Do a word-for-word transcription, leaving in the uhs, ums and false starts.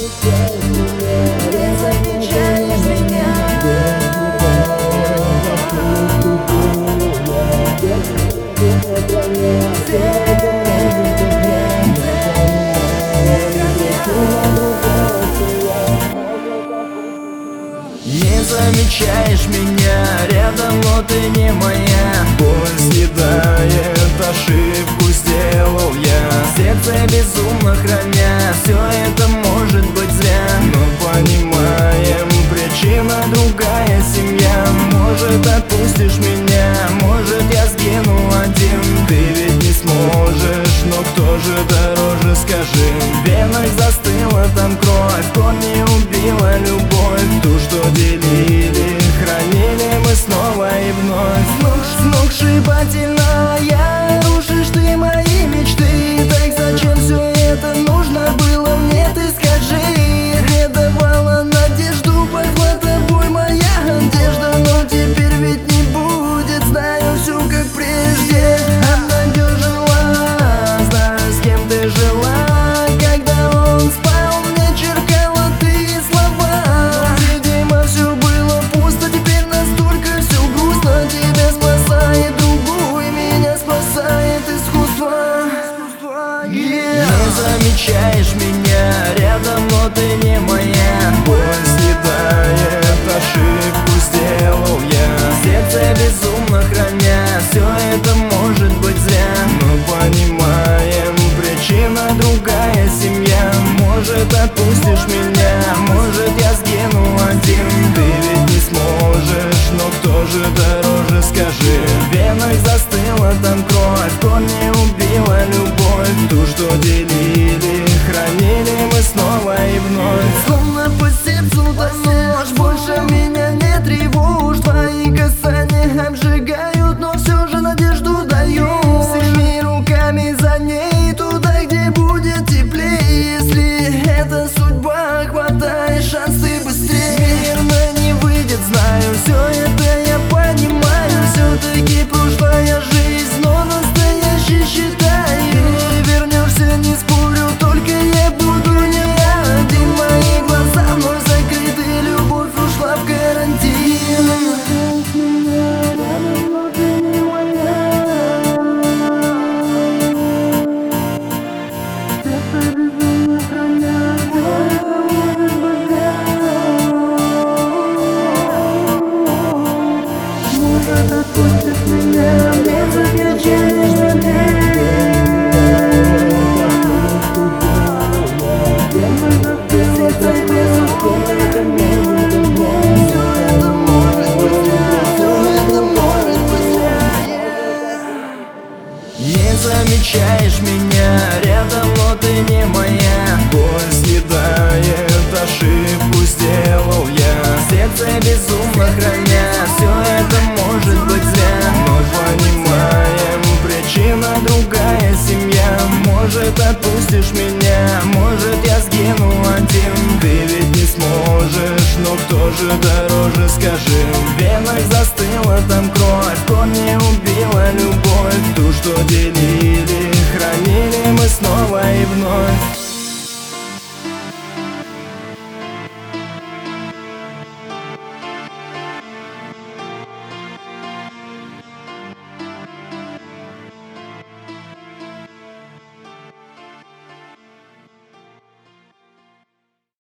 замечаешь меня. Не замечаешь меня рядом, но ты не моя. Боль съедает, ошибку сделал я. Сердце безумно храня, все это может быть зря. Но понимаем, причина другая семья. Может отпустишь меня, может я сгину один. Ты ведь не сможешь, но кто же дороже, скажи. В венах застыла там кровь, корни убила любовь. Ту, что делили, хранили мы снова и вновь. Сногсшибательная, рушишь ты мои мечты. Так зачем все это нужно было мне, ты скажи. Не давала надежду, пахла тобой моя одежда. Но теперь ведь не будет, знаю все как прежде. Обнадежила, знаю, с кем ты жила. Когда он спал, мне черкала ты слова. Видимо, все было пусто, теперь настолько все грустно. Тебя спасает другой, меня спасает искусство. Yeah. Не замечаешь меня рядом, но ты не моя. Боль съедает, ошибку сделал я. Сердце безумно храня, все это может быть зря. Но понимаем, причина другая семья. Может отпустишь меня, может я сгину один. Ты ведь не сможешь, но кто же дороже, скажи. В венах застыла там кровь, корни убила любовь. Ту, что делили, хранили мы снова и вновь. Словно по сердцу нож, больше меня не тревожь. Твои касания обжигают, но все же надежду даешь. Всеми руками за ней, туда, где будет теплее. Если это судьба, хватай шанс и быстрее. Мирно не выйдет, знаю, все это я понимаю. Все-таки прошлая жизнь, но настоящий считаю. Вернешься, не спорю, только я буду не один. Мои глаза вновь закрыты, любовь ушла в карантин. Может отпустишь меня, не замечаешь меня. Не замечаешь меня рядом, но ты не моя. Боль съедает, ошибку сделал я. Сердце безумно храня, все это может быть зря. Но понимаем, причина другая семья. Может отпустишь меня, может я сгину один. Ты ведь не сможешь, но кто же дороже, скажи. В венах застыла там кровь, корни убила любовь. Ту, что делили, хранили мы снова и вновь.